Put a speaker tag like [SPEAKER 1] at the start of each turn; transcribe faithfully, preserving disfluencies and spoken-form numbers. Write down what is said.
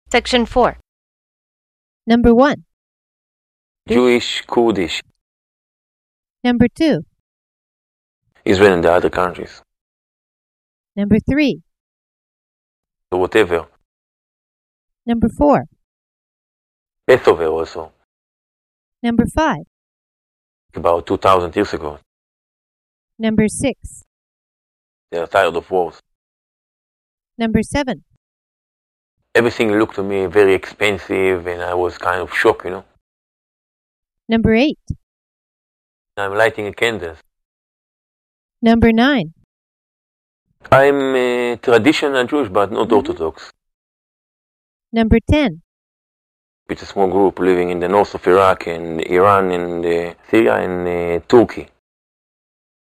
[SPEAKER 1] Section four.
[SPEAKER 2] Number one.
[SPEAKER 3] Jewish, Kurdish,
[SPEAKER 2] Number two.
[SPEAKER 3] Israel and the other countries,
[SPEAKER 2] Number three.
[SPEAKER 3] or whatever.
[SPEAKER 2] Number four.
[SPEAKER 3] Passover also,
[SPEAKER 2] Number five.
[SPEAKER 3] about two thousand years ago.
[SPEAKER 2] Number six.
[SPEAKER 3] They are tired of wars.
[SPEAKER 2] Number seven.
[SPEAKER 3] Everything looked to me very expensive and I was kind of shocked, you know.
[SPEAKER 2] Number eight.
[SPEAKER 3] I'm lighting a candle.
[SPEAKER 2] Number nine.
[SPEAKER 3] I'm uh, traditional Jewish but not
[SPEAKER 2] Mhm.
[SPEAKER 3] Orthodox.
[SPEAKER 2] Number ten.
[SPEAKER 3] It's a small group living in the north of Iraq and Iran and uh, Syria and uh, Turkey.